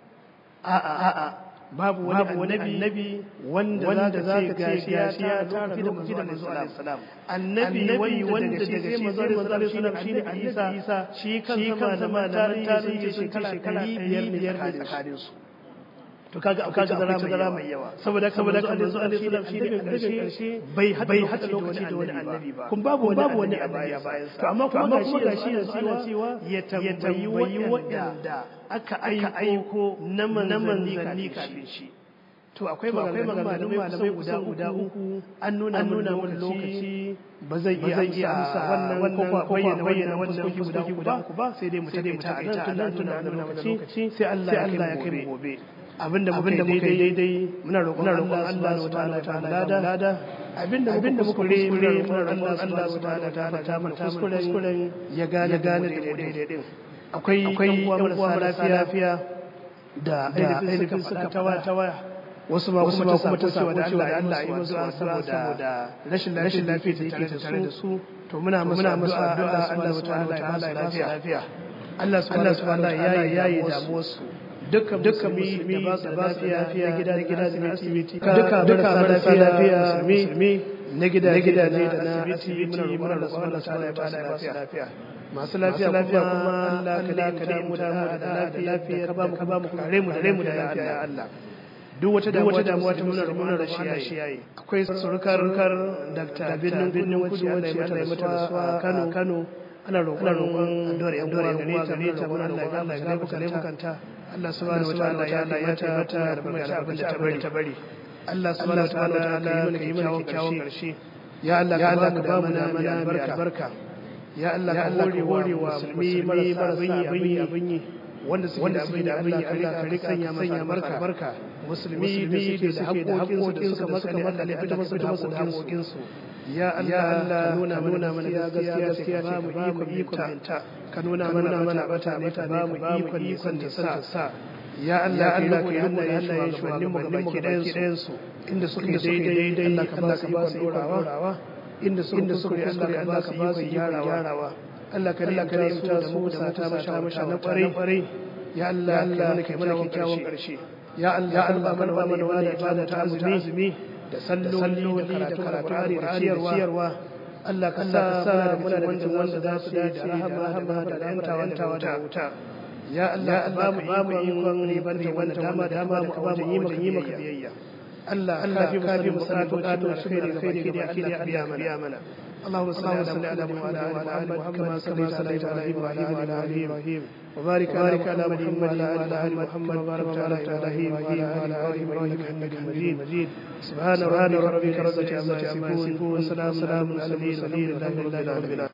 a'a babu wani annabi wanda za ka gashi ya tara lokaci da manzo alaihi salam annabi wanda daga shi manzo alaihi salam shi ne Isa shi kansa malaman tarihi shekara biyar ne tsakanin su to kaga akwai tazara mai yawa saboda saboda kan manzo alaihi salam shi ne karshe bai bai hada lokaci da wani annabi ba kun babu babu wani annabi a bayan sa to amma kuma gashi da shi da cewa ya tambayi wanda aka aiko na manzanni kafin shi to akwai maganganun malamai guda guda uku an nuna nuna wani lokaci ba zai iya amsa wannan ko bayyana bayyana wannan guda guda uku ba sai dai mu taƙaita a nan tun da lokaci sai Allah ya kai mu gobe abinda muka yi daidai muna roƙon Allah subhanahu wataala ta lada abinda abinda muka re muna roƙon Allah subhanahu wataala ta ta mana kuskuren ya gane gane da daidai din akwai akwai yan uwa lafiya da ainihin suka tawaya wasu ba kuma ta samu cewa da Allah ya musu saboda rashin rashin lafiya ta tare da su to muna muna musu addu'a Allah subhanahu wataala ya ba su lafiya Allah subhanahu wataala ya yi damuwar su dukkan musulmi da ba su lafiya na gida da gida da asibiti duka marasa lafiya musulmi na gida da gida da asibiti muna roƙon Allah subhanahu wataala ya ba su lafiya masu lafiya lafiya kuma Allah ka da mu da lafiya ka ba mu ka ba mu kare mu da mu da lafiya ya Allah duk wata damuwa damuwa ta muna roƙon da shi yayi akwai surukar Dr. Binnin Binnin Kudu wanda ya mata rasuwa Kano Kano ana roƙon addu'ar yan uwa gare ta muna Allah ya Allah ya buka lebukanta Allah subhanahu wataala ya Allah ya tabbata da kuma ya abin da ta bari ta bari Allah subhanahu wataala ka yi mana kyakkyawan karshe ya Allah ka ba mu da mana albarka ya Allah ka hore hore wa musulmi marasa abin yi abin yi wanda suke da abin da abin yi Allah ka rika sanya masa barka musulmi da suke da haƙoƙin da suka maka ne Allah ya musu da haƙoƙin su ya Allah nuna nuna mana gaskiya gaskiya ce ba mu iko ta ka nuna mana mana bata ne ta ba mu iko ikon da sa ya Allah Allah ka yi Allah ya shugabannin mu gabaki ɗayan su inda suka daidai daidai Allah ka ba su ikon dorawa inda suka yi Allah ka ba su ikon gyarawa Allah ka rika da su da mu da mata masha masha na ƙwarai ya Allah Allah ka mana kyakkyawan ƙarshe ya Allah ya Allah mana mana wannan ibada ta azumi da salloli da karatu da ciyarwa Allah ka sa muna da wanda wanda za su da rahama da yantawa da wuta ya Allah ba mu ba mu ikon riban da wannan dama dama da ba mu yi maka biyayya Allah Allah ka fi musallatu da alkhairi khairi da Allah biya mana اللهم صل على محمد وعلى ال محمد كما صليت على ابراهيم وعلى ال ابراهيم وبارك على محمد وعلى ال محمد وبارك على ابراهيم وعلى ال ابراهيم انك حميد مجيد سبحان ربك رب العزه عما يصفون وسلام على المرسلين والحمد لله رب العالمين